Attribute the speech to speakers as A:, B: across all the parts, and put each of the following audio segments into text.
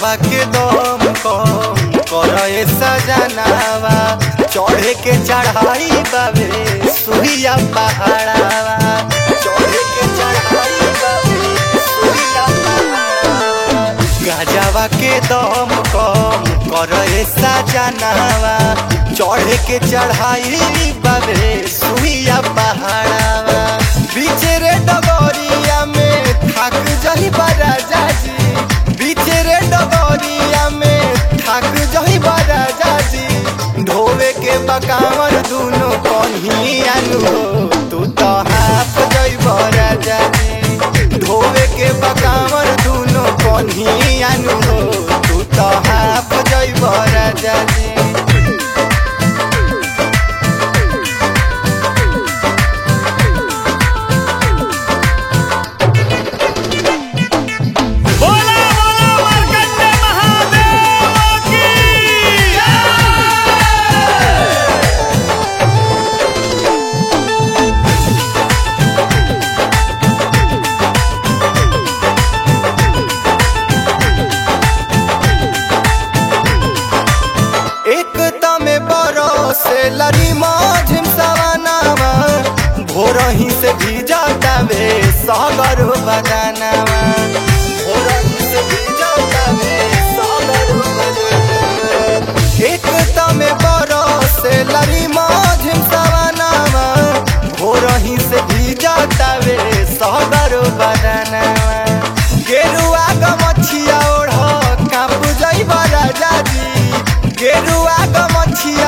A: गजवा के दम कम करे सजनावा चढ़े के चढ़ाई बाबे सुहिया पहाड़ावा चढ़े के चढ़ाई बाबे सुहिया पहाड़ावा गजवा के दम कम करे सजनावा चढ़े के चढ़ाई बाबे सुहिया पहाड़ावा बीच रे डगरिया में थाक जही बड़ा जाजी बीच रे डगरिया में थाक जही बड़ा जाजी ढोवे के बकावर दुनो कन्हियानु तू तो हाफ जई बड़ा जाजी ढोवे के बकावर दुनो कन्हियानु तू तो हाफ जई बड़ा जाजी से लड़ी माझिम सवानावा भोरही से भीजातावे सागर बदानावा भोरही से भीजातावे सागर बदानावा एक तमे बरस से लड़ी माझिम सवानावा भोरही से भीजातावे सागर बदानावा गेरुआ गमछिया ओढ़ काप जई बड़ा जाजी गेरुआ गमछिया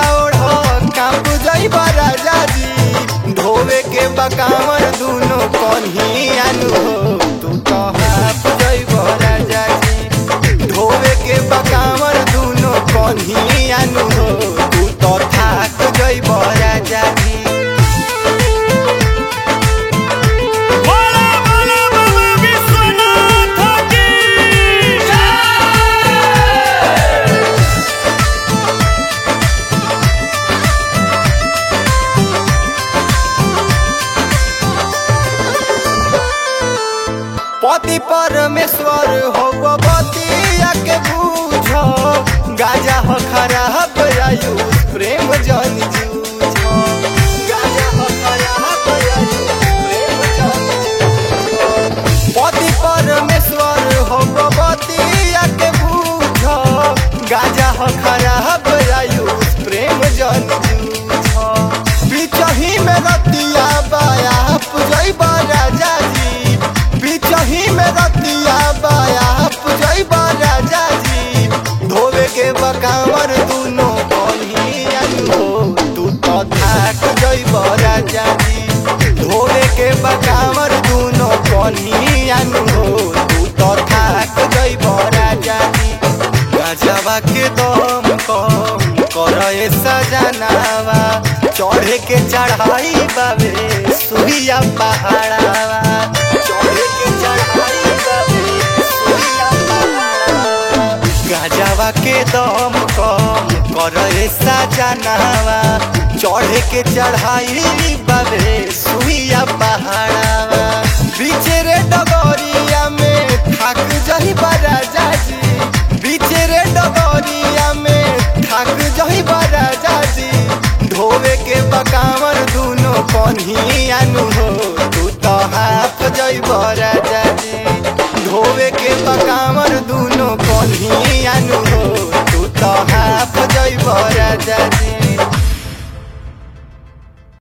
A: जाजी ढोवे के बकावर दुनो कन्हियानु तू तो हाफ जई बड़ा जाजी ढोवे के बकावर दुनो कन्हियानु तू तो थाक जई बड़ा जाजी पति परमेश्वर हो बतिया के बूझ गाजा हो खराब आयुष प्रेम जन जूझ गाजा हो खराब आयुष प्रेम जन पति परमेश्वर हो बतिया के बूझ गाजा हो खराब आयुष प्रेम जन जूझ बिचही में रतिया बाया पुजई बड़ा जाजी बिचही में रतिया बाया पुजई बड़ा जाजी धोवे के बकावर दुनो कन्हियानु तू तो थाक जई बड़ा जाजी धोवे के बकावर दुनो कन्हियानु तू तो थाक जई बड़ा जाजी गजवा के दम कम करे सजनावा चढ़े के चढ़ाई बाबे सुहिया पहाड़ावा चढ़े के चढ़ाई बाबे सुहिया पहाड़ावा गजवा के दम कम करे सजनावा चढ़े के चढ़ाई बाबे सुहिया पहाड़ावा बीच रे डगरिया में थाक जही बड़ा जाजी बीच रे डगरिया में थाक जही बड़ा जाजी ढोवे के बकावर दुनो कन्हियानु तू तो हाफ जई बड़ा जाजी ढोवे के बकावर दुनो कन्हियानु तू तो हाफ जई बड़ा जाजी।